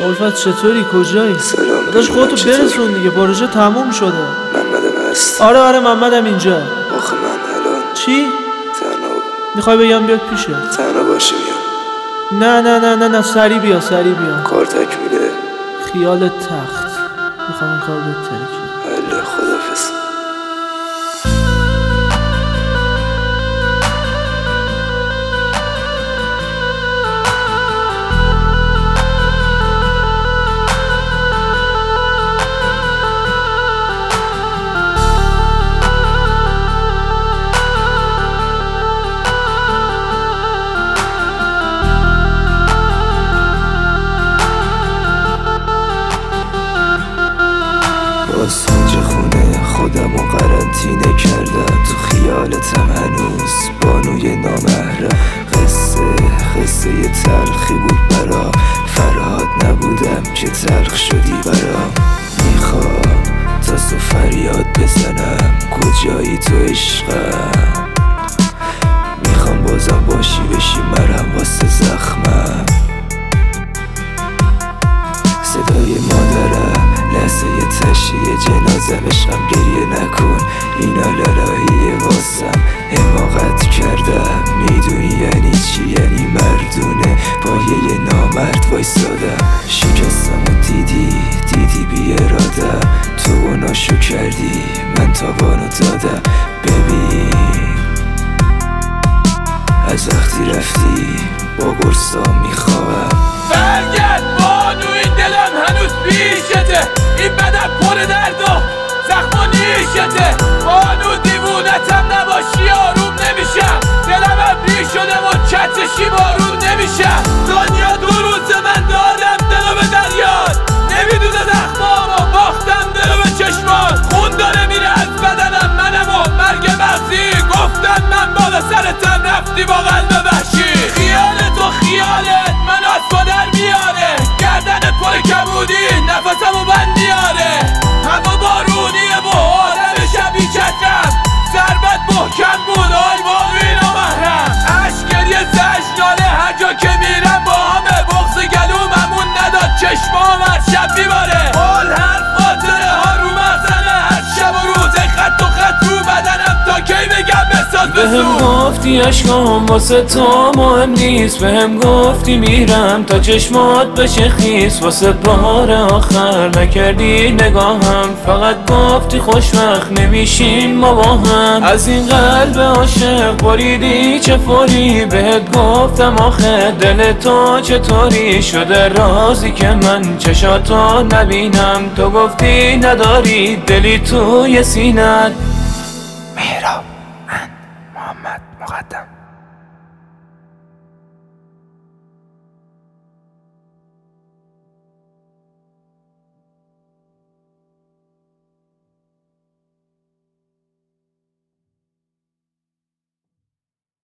الفت چطوری؟ کجایی؟ سلام داشت خودتو برسون دیگه، پروژه تموم شده. محمدم هست. آره محمدم اینجا. آخه من الان چی؟ تنها میخوای بگم بیاد پیشه؟ تنها باشه میام. نه سری بیا کار تکمیله. خیال تخت. میخوام این کار بهتری کنم. الله خدافظ. باز اینجا خونه خودم و قرنطینه کردم، تو خیالتم هنوز بانوی نامحرم. قصه تلخی بود برام، فرهاد نبودم که تلخ شدی برام. میخوام تا تو فریاد بزنم کجایی تو عشقم، میخوام بازم باشی بشی مرهم واسه زخمم. صدای مادرم لحظه تشییع جنازم، عشقم گریه نکن اینا لالاییه واسم. حماقت کردم میدونی یعنی چی، یعنی مردونه پایه نامرد وایسادم. شکستم و دیدی بی ارادم، تو گناشو کردی من تاوانو دادم. ببین از وقتی رفتی با قرصام میخوام. برگرد بانو، این دلم هنوز پیشته، این بدن پر درد و زخم و نیشته. بانو دیوونتم نباشی آروم نمیشم، دلم ابری شده و چتشی بارون نمیشم. دنیا دو روز من دادم دلو به دریاد، نمیدونه زخمامو باختم دلو به چشمات. خون داره میره از بدنم، منم و مرگ مغزی. گفتم من بالا سرتم رفتی با قلب وحشی. خیالت من از پادر میاره، گردنت پر کبودی نفسمو بند میاره. هوا بارونیه و آدم شبی چترم، ضربت محکم بود آی بانوی نامحرم. عشق گریه زجنانه هر جا که میرم با همه، بغض گلوممون نداد چشمام هر شب میباره. حال هر خاطره ها رو مغزمه، هر شب و روز خط و خط رو بدنم. تا کی بگم بساز بهم گفتی عشقام واسه تو مهم نیست، بهم گفتی میرم تا چشمات بشه خیس. واسه بار آخر نکردی نگاهم، فقط گفتی خوشوقت نمیشیم ما با هم. از این قلب عاشق بریدی چه فوری، بهت گفتم آخه دل تو چطوری شده. رازی که من چشاتو نبینم، تو گفتی نداری دلی توی سینت. مهراب